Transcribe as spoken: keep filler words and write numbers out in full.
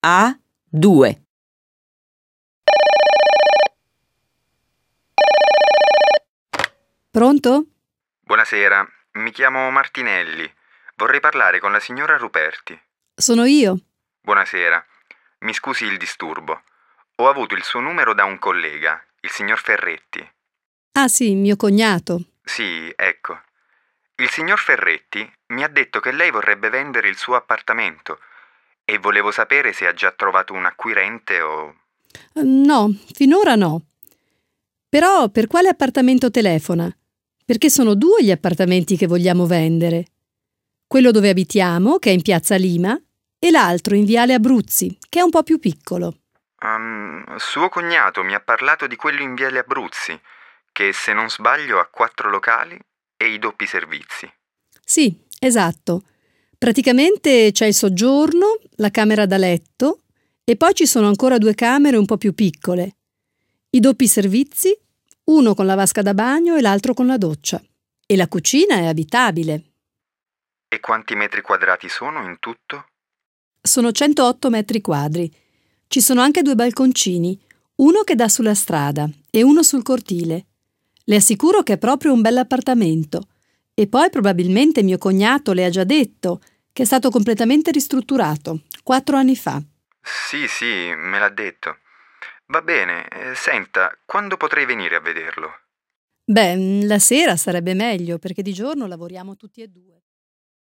A due. Pronto? Buonasera, mi chiamo Martinelli. Vorrei parlare con la signora Ruperti. Sono io. Buonasera, mi scusi il disturbo. Ho avuto il suo numero da un collega, il signor Ferretti. Ah sì, mio cognato. Sì, ecco. Il signor Ferretti mi ha detto che lei vorrebbe vendere il suo appartamento e volevo sapere se ha già trovato un acquirente o... No, finora no. Però per quale appartamento telefona? Perché sono due gli appartamenti che vogliamo vendere. Quello dove abitiamo, che è in Piazza Lima, e l'altro in Viale Abruzzi, che è un po' più piccolo. Um, suo cognato mi ha parlato di quello in Viale Abruzzi, che se non sbaglio ha quattro locali e i doppi servizi. Sì, esatto. Praticamente c'è il soggiorno, la camera da letto e poi ci sono ancora due camere un po' più piccole. I doppi servizi, uno con la vasca da bagno e l'altro con la doccia. E la cucina è abitabile. E quanti metri quadrati sono in tutto? Sono centootto metri quadri. Ci sono anche due balconcini, uno che dà sulla strada e uno sul cortile. Le assicuro che è proprio un bell'appartamento. E poi probabilmente mio cognato le ha già detto che è stato completamente ristrutturato, quattro anni fa. Sì, sì, me l'ha detto. Va bene, eh, senta, quando potrei venire a vederlo? Beh, la sera sarebbe meglio perché di giorno lavoriamo tutti e due.